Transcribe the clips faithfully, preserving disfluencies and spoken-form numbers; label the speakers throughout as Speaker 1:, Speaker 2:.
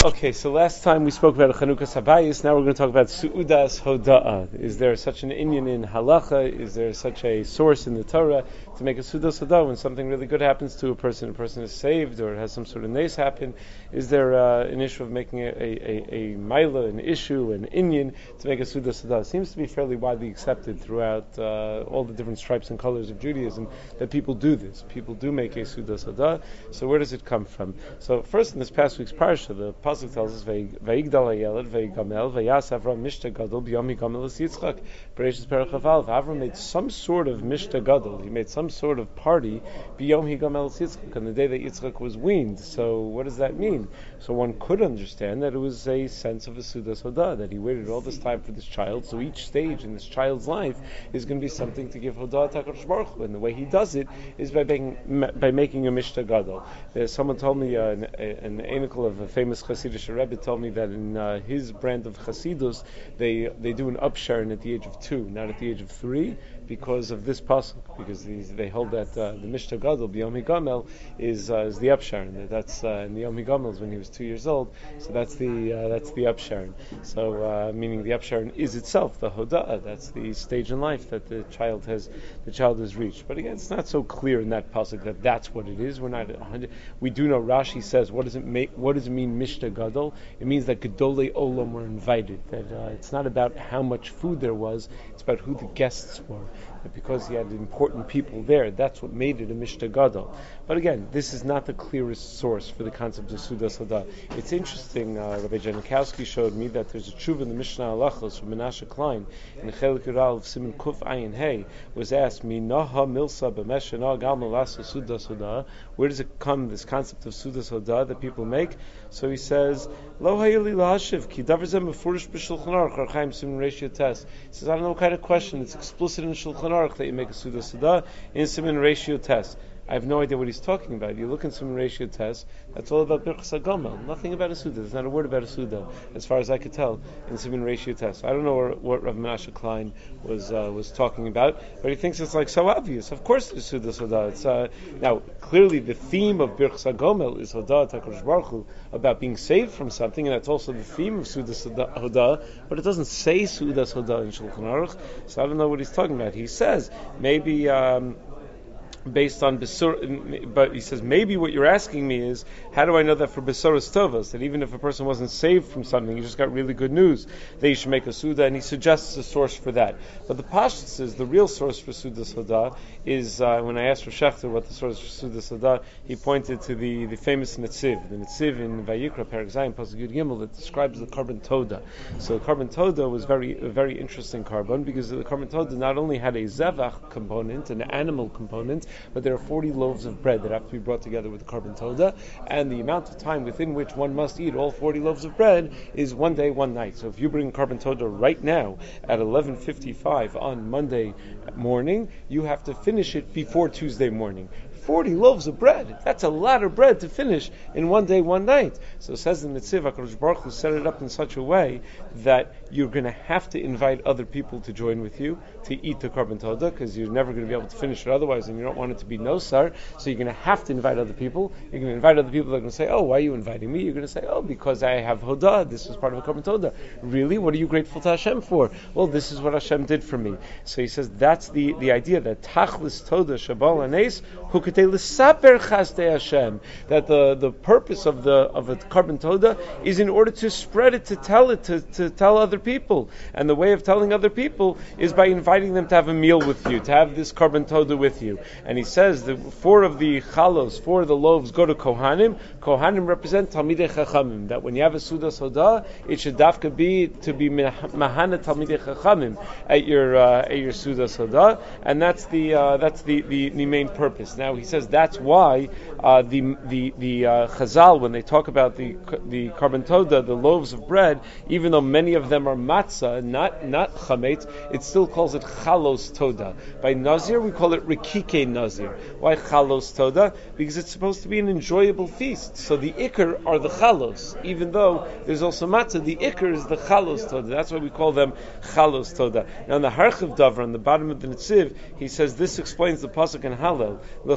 Speaker 1: Okay, so last time we spoke about Chanukah Sabayis, now we're going to talk about Su'udas Hoda'ah. Is there such an inyan in halacha? Is there such a source in the Torah to make a Su'udas Hoda'ah when something really good happens to a person, a person is saved or has some sort of nace happen? Is there uh, an issue of making a, a, a, a maila, an issue, an inyan to make a Su'udas Hoda'ah? It seems to be fairly widely accepted throughout uh, all the different stripes and colors of Judaism that people do this. People do make a Su'udas Hoda'ah. So where does it come from? So first in this past week's parsha, the pasuk tells us, "Vayigdal hayeled, vayigamel, vayas Avram mishta gadol b'yom yigamel es Yitzchak." Bereshis perek chaf. Avram made some sort of mishta gadol. He made some sort of party b'yom yigamel es Yitzchak, on the day that Yitzchak was weaned. So what does that mean? So one could understand that it was a sense of a Sudas Hodah, that he waited all this time for this child. So each stage in this child's life is going to be something to give Hodah to HaKadosh Baruch Hu, and the way he does it is by being, by making a mishta gadol. There's someone told me uh, an, an anicle of a famous Hasidic Rebbe told me that in uh, his brand of Hasidus, they they do an upsharon at the age of two, not at the age of three, because of this pasuk. Because these, they hold that uh, the Mishta Gadol B'Yom Higamel is uh, is the upsharon. That's uh, in the Yom Higamel is when he was two years old. So that's the uh, that's the upsharon. So uh, meaning the upsharon is itself the Hoda'ah. That's the stage in life that the child has the child has reached. But again, it's not so clear in that pasuk that that's what it is. We're not one hundred. We do know Rashi says what does it make? What does it mean Mishta Gadol? It means that Gedolei Olam were invited. That uh, it's not about how much food there was. It's about who the guests were. That because he had important people there, that's what made it a Mishta Gadol. But again, this is not the clearest source for the concept of Sudas Hodah. It's interesting, uh, Rabbi Janikowski showed me that there's a tshuva in the Mishnah Halachos from Menashe Klein, in the Chelik Yural of Siman Kuf Ayin Hey, was asked, Minaha Milsa B'Meshana Gal Melasa Sudas Hodah, where does it come, this concept of Sudas Hodah that people make? So he says, Lo Hayeli Lahashiv, Ki Davrzem Mefurish B'Shulchan Aruch, Archaim Siman Ratio Test. He says, I don't know what kind of question, it's explicit in Shulchan Aruch that you make a Sudas Hodah in Siman Ratio Test. I have no idea what he's talking about. You look in some ratio tests, that's all about Birchas HaGomel. Nothing about a Suda. There's not a word about a Suda, as far as I could tell, in some ratio tests. I don't know what Rav Menashe Klein was uh, was talking about, but he thinks it's like so obvious. Of course there's Suda Suda. It's, uh, now, clearly the theme of Birchas HaGomel is Hodah HaKadosh Baruch Hu, about being saved from something, and that's also the theme of Suda Hodah, but it doesn't say Suda Hodah in Shulchan Aruch, so I don't know what he's talking about. He says, maybe... Um, based on Besur, but he says maybe what you're asking me is how do I know that for Besuras Tovas, that even if a person wasn't saved from something, he just got really good news, they should make a Suda, and he suggests a source for that. But the Pashtus says the real source for Sudas Hodah is, uh, when I asked for Shechter what the source for Sudas Hodah, he pointed to the, the famous Netziv, the Netziv in Vayikra Perek Zayin Pasuk Yud Gimel that describes the Korban Toda. So the Korban Toda was very a very interesting carbon because the Korban Toda not only had a Zevach component, an animal component, but there are forty loaves of bread that have to be brought together with the Korban Toda, and the amount of time within which one must eat all forty loaves of bread is one day, one night. So if you bring Korban Toda right now at eleven fifty-five on Monday morning, you have to finish it before Tuesday morning. forty loaves of bread. That's a lot of bread to finish in one day, one night. So it says the Netziv, HaKadosh Baruch Hu set it up in such a way that you're going to have to invite other people to join with you to eat the Korban Toda, because you're never going to be able to finish it otherwise, and you don't want it to be nosar. So you're going to have to invite other people. You're going to invite other people that are going to say, oh, why are you inviting me? You're going to say, oh, because I have Hodah. This was part of a Korban Toda. Really? What are you grateful to Hashem for? Well, this is what Hashem did for me. So he says that's the, the idea that Tachlis Toda Shabal Anes Hukatei L'Saper Chastei Hashem, that the, the purpose of the of a Korban Toda is in order to spread it, to tell it, to, to tell other people. And the way of telling other people is by inviting them to have a meal with you, to have this Korban Toda with you. And he says that four of the chalos, four of the loaves go to Kohanim. Kohanim represent Talmidei Chachamim, that when you have a Sudas Hodah, it should dafka be to be Mahana Talmidei Chachamim at your uh, at your Sudas Hodah, and that's the uh, that's the, the, the main purpose. Now he says that's why uh, the the the uh, Chazal, when they talk about the the Korban Toda, the loaves of bread, even though many of them are matzah, not not chametz, it still calls it chalos toda. By Nazir, we call it rikike Nazir. Why chalos toda? Because it's supposed to be an enjoyable feast. So the ikar are the chalos, even though there's also matzah. The ikar is the chalos toda. That's why we call them chalos toda. Now in the Harchiv Davar, on the bottom of the Netziv, he says this explains the pasuk in Hallel.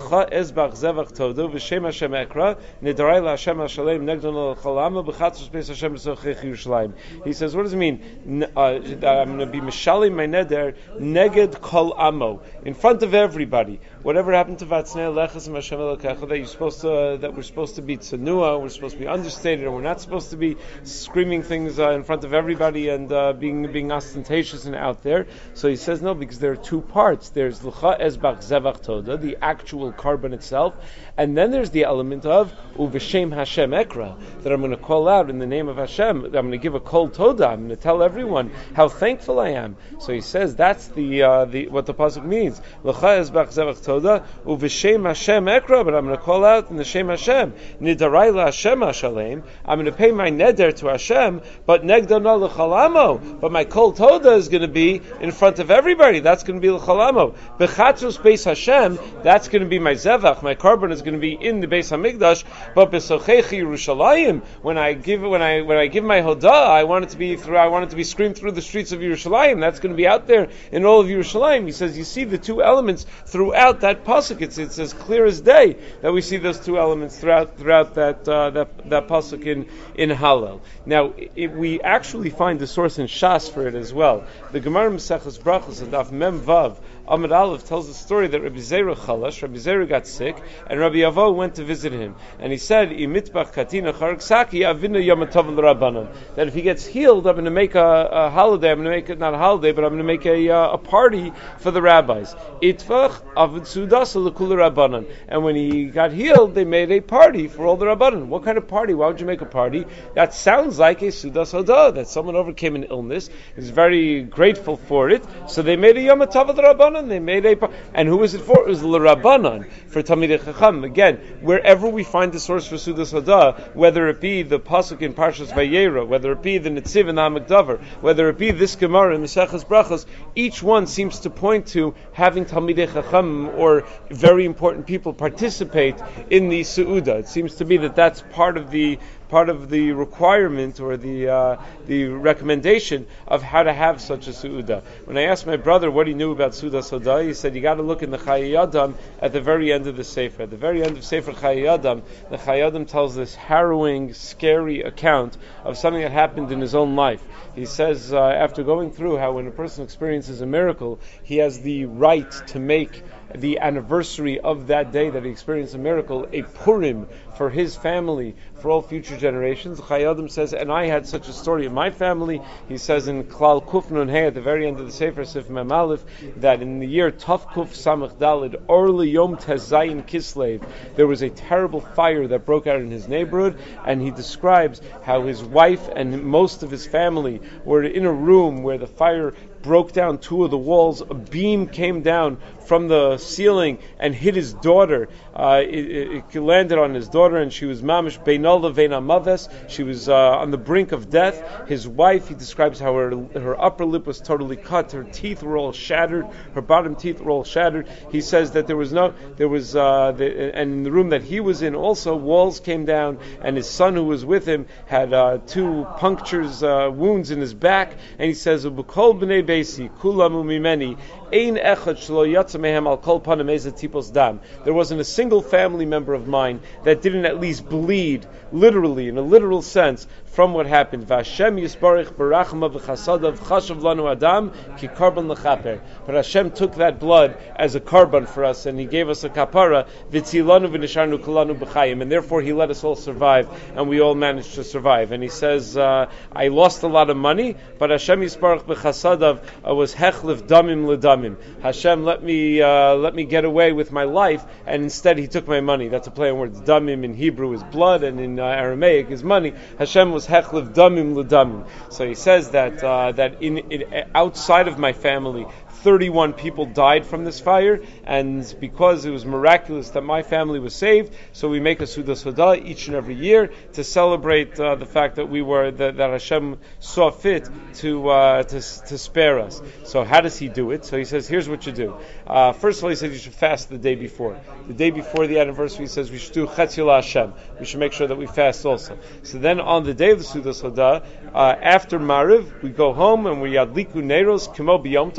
Speaker 1: l'cha ezbach zevach toda v'shem Hashem ekra nidarai la'Hashem Hashalem negdon l'chalama b'chatzos beis Hashem b'sochech Yerushalayim. He says, what does it mean? Uh, I'm going to be mishalim my neder neged kol amo, in front of everybody. Whatever happened to Vatznei Lechas and Hashem Elokecha, that you're supposed to, uh, that we're supposed to be tzenua, we're supposed to be understated, and we're not supposed to be screaming things uh, in front of everybody and uh, being being ostentatious and out there. So he says no, because there are two parts. There's l'cha ezbach zevach toda, the actual carbon itself, and then there's the element of uv'shem Hashem ekra, that I'm going to call out in the name of Hashem. I'm going to give a kol toda. I'm going to tell everyone how thankful I am. So he says that's the uh, the what the pasuk means. L'cha ezbach zevach toda uv'shem Hashem ekra, but I'm going to call out in the Shem Hashem. Nidarai la'Hashem Hashalem. I'm going to pay my neder to Hashem, but negdana l'chalamo. But my kol toda is going to be in front of everybody. That's going to be l'chalamo. B'chatzos beis Hashem. That's going to be my zevach. My carbon is going to be in the Beis Hamikdash. But b'sochech Yerushalayim, when I give when I when I give my hodah, I want it to be through. I want it to be screamed through the streets of Yerushalayim. That's going to be out there in all of Yerushalayim. He says, you see the two elements throughout that pasuk. It's it's as clear as day that we see those two elements throughout throughout that uh, that that pasuk in in Hallel. Now it, we actually find the source in Shas for it as well. The Gemara Maseches Brachos and Daf Mem Vav Amud Aleph tells the story that Rabbi Zera chalash, Rabbi Zera got sick, and Rabbi Avo went to visit him, and he said, "Imitbach katina charaksaki avina yom tov l'Rabbanan." That if he gets healed, I'm going to make a, a holiday. I'm going to make it not a holiday, but I'm going to make a uh, a party for the rabbis. Itvach avid sudas l'kul Rabbanan. And when he got healed, they made a party for all the Rabbanan. What kind of party? Why would you make a party? That sounds like a sudas hodah, that someone overcame an illness, is very grateful for it. So they made a yom tov l'Rabbanan. They made a par- and who was it for? It was l'Rabbanan, for Talmidei Chacham. Again, wherever we find the source for sudas hodah, whether it be the pasuk in Parshas Vayera, whether it be the Netziv and Hamikdavar, whether it be this Gemara in Maseches Brachos, each one seems to point to having Talmidei Chacham or very important people participate in the Su'udah. It seems to be that that's part of the part of the requirement or the uh, the recommendation of how to have such a Su'udah. When I asked my brother what he knew about Su'udah Sodah, he said you got to look in the Chayei Adam at the very end of the Sefer. At the very end of Sefer Chayei Adam, the Chayei Adam tells this harrowing, scary account of something that happened in his own life. He says uh, after going through how when a person experiences a miracle, he has the right to make the anniversary of that day that he experienced a miracle a Purim for his family, for all future generations. Chayei Adam says, and I had such a story in my family. He says in Klal Kuf Nun Hey at the very end of the Sefer Sif Mem Aleph that in the year Taf Kuf Samach Dalid Orli Yom Tezayin Kislev, there was a terrible fire that broke out in his neighborhood, and he describes how his wife and most of his family were in a room where the fire broke down two of the walls. A beam came down from the ceiling and hit his daughter. Uh, it, it landed on his daughter, and she was mamish beinol levein maves. She was uh, on the brink of death. His wife, he describes how her her upper lip was totally cut. Her teeth were all shattered. Her bottom teeth were all shattered. He says that there was no, there was, uh, the, and in the room that he was in, also walls came down, and his son who was with him had uh, two punctures, uh, wounds in his back. And he says, "Ubukol b'nei beisi kulamu mimeni ein echad shlo yatsa mehem al kol panim eza tipos dam." There wasn't a single family member of mine that didn't at least bleed, literally, in a literal sense, from what happened. V'Hashem yisbarich barachma v'chasadav chashav lanu adam ki karban lechaper. But Hashem took that blood as a karban for us, and He gave us a kapara v'tzilanu v'nisharnu kulanu b'chayim, and therefore He let us all survive, and we all managed to survive. And He says, uh, I lost a lot of money, but Hashem yisbarich b'chasadav uh, was hechlif damim ledamim. Hashem let me uh, let me get away with my life, and instead He took my money. That's a play on words. Damim in Hebrew is blood, and in uh, Aramaic is money. Hashem was hechlif damim ledamim. So he says that uh, that in, in outside of my family, thirty-one people died from this fire, and because it was miraculous that my family was saved, so we make a Sudas Hodah each and every year to celebrate uh, the fact that we were that, that Hashem saw fit to, uh, to to spare us. So how does He do it? So He says, here's what you do. Uh, first of all, He says you should fast the day before. The day before the anniversary, He says we should do Chetzil Hashem. We should make sure that we fast also. So then on the day of the Sudas Hodah, uh, after Mariv, we go home and we yadliku neiros kimo b'yom tov. We light up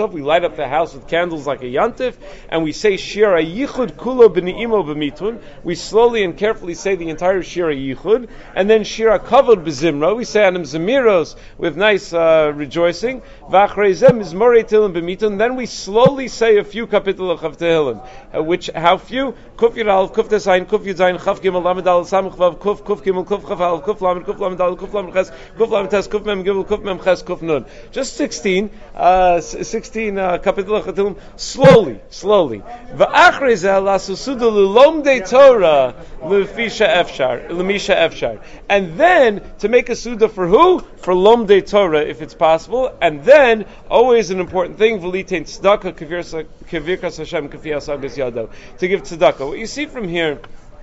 Speaker 1: decorate the house with candles like a yantif, and we say Shira Yichud Kulo B'Ni'imo B'Mitun. We slowly and carefully say the entire Shira Yichud, and then Shira Kavod B'Zimra. We say Anim Zemiros with nice uh, rejoicing. V'achrei zeh Mizmorei Tehillim B'Mitun. Then we slowly say a few kapitulach of Tehillim. Uh, which how few? Kuf Yud Aleph, Kuf Tes Ayin, Kuf Yud Zayin, Chaf Gimel, Lamed Daled, Samach Vav, Kuf, Kuf Gimel, Kuf Chaf Aleph, Kuf Lamed, Kuf Lamed Daled, Kuf Lamed Ches, Kuf Lamed Tes, Kuf Mem Gimel, Kuf Mem Ches, Kuf Nun. Just sixteen, uh, sixteen uh, kapitulach of Tehillim. Slowly, slowly. V'achrei zeh lasu suda l'lomdei Torah l'fisha efshar, l'misha efshar. And then to make a suda for who? For lomdei Torah, if it's possible. And then always an important thing: v'litein tzedakah k'virkas Hashem k'fi asagas yado, to give tzedakah. What you see from here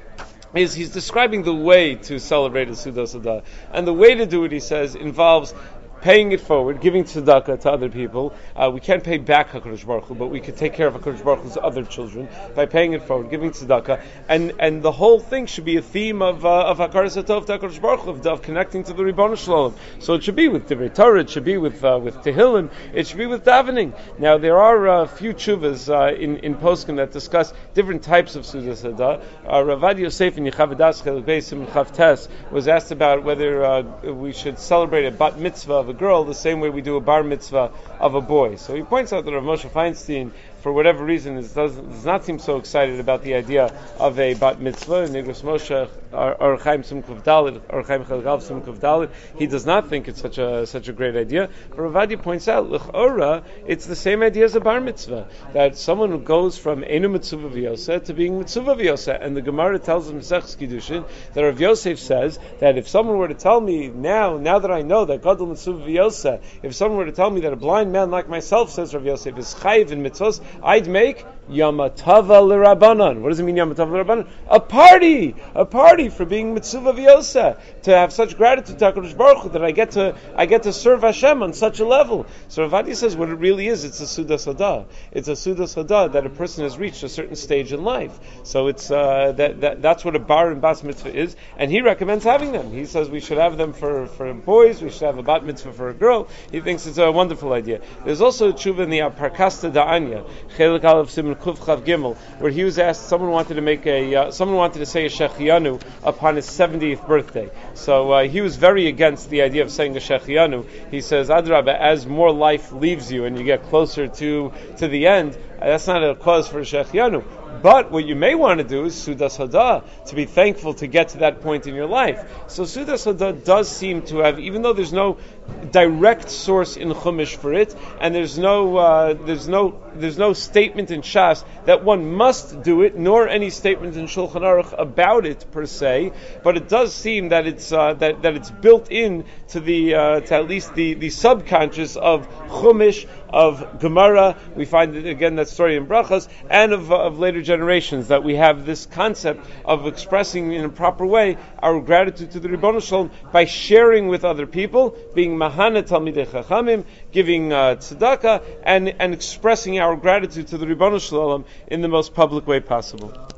Speaker 1: is he's describing the way to celebrate a Suda Sada. And the way to do it, he says, involves paying it forward, giving tzedakah to other people. Uh, we can't pay back HaKadosh Baruch Hu, but we can take care of HaKadosh Baruch Hu's other children by paying it forward, giving tzedakah. And and the whole thing should be a theme of uh, of Hakaras Hatov to HaKadosh Baruch Hu, of, of connecting to the Ribono Shalom. So it should be with Divrei Torah, it should be with uh, with Tehillim, it should be with davening. Now there are a uh, few tshuvas uh, in in Poskim that discuss different types of Suda Sada. Uh, Ravad Yosef in Yechavedas Chelik Beis Simon Chav Tes was asked about whether uh, we should celebrate a bat mitzvah of a girl the same way we do a bar mitzvah of a boy. So he points out that Rav Moshe Feinstein, for whatever reason, is, does, does not seem so excited about the idea of a bat mitzvah. Nigros Moshe Or Chaim Simkov Dalit, Or Chaim Chalgav Simkov Dalit, he does not think it's such a such a great idea. But Ravadi points out, L'chora, it's the same idea as a bar mitzvah, that someone who goes from Einu Mitzvah V'Yoseh to being Mitzvah V'Yoseh. And the Gemara tells him, Sechs Kiddushin, that Rav Yosef says that if someone were to tell me now, now that I know that Gadol Mitzvah V'Yoseh, if someone were to tell me that a blind man like myself, says Rav Yosef, is chayiv in mitzvahs, I'd make Yamatava l'Rabbanan. What does it mean, Yamatava l'Rabbanan? A party! A party for being mitzvah v'yosa, to have such gratitude to HaKadosh Baruch Hu that I get to I get to serve Hashem on such a level. So Ravadi says what it really is, it's a Suda Sada. It's a Suda Sada that a person has reached a certain stage in life. So it's uh, that, that that's what a bar and bas mitzvah is, and he recommends having them. He says we should have them for, for boys, we should have a bat mitzvah for a girl. He thinks it's a wonderful idea. There's also a tshuva in the Parkasta Da'anya, Chelik Aleph Siman Kuf Chav Gimel, where he was asked, someone wanted to make a, uh, someone wanted to say a Shechianu upon his seventieth birthday. So uh, he was very against the idea of saying a Shechianu. He says, Adrabah, as more life leaves you and you get closer to to the end, uh, that's not a cause for a Shechianu. But what you may want to do is Sudas Hada, to be thankful to get to that point in your life. So Sudas Hada does seem to have, even though there's no direct source in Chumash for it, and there's no uh, there's no there's no statement in Shas that one must do it, nor any statement in Shulchan Aruch about it per se. But it does seem that it's uh, that that it's built in to the uh, to at least the, the subconscious of Chumash, of Gemara. We find it again, that story in Brachas, and of, uh, of later generations, that we have this concept of expressing in a proper way our gratitude to the Ribono Shalom by sharing with other people, being Mahana Talmidei Chachamim, giving uh, tzedakah, and, and expressing our gratitude to the Ribono Shalom in the most public way possible.